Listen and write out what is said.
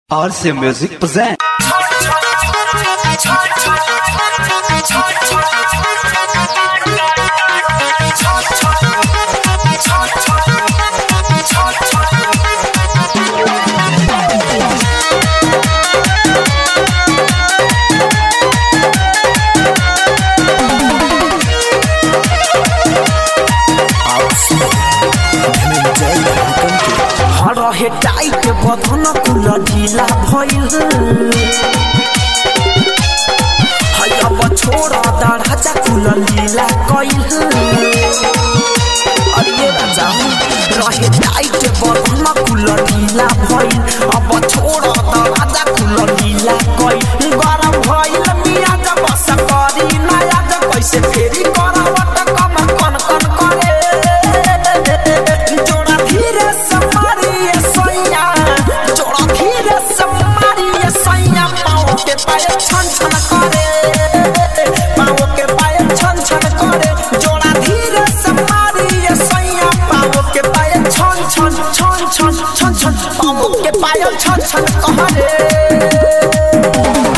RC Music present. रहे tight बदन कुल ढीला भइल है अब छोड़ा दरवाजा कुल लीला कइल अरे राजा रहे टाइट बदन कुल ढीला भइल अब छोड़ा दरवाजा कुल लीला कइल गरम भइल मिया जब बस करी नया जब कैसे फेरी करावट कम कन कन करे जोड़ा धीरे से पायल छन छन करे पाँव के पायल छन छन करे जोड़ा धीरे से मारी ये सैया पाँव के पायल छन छन छन छन छन छन पाँव के पायल छन छन करे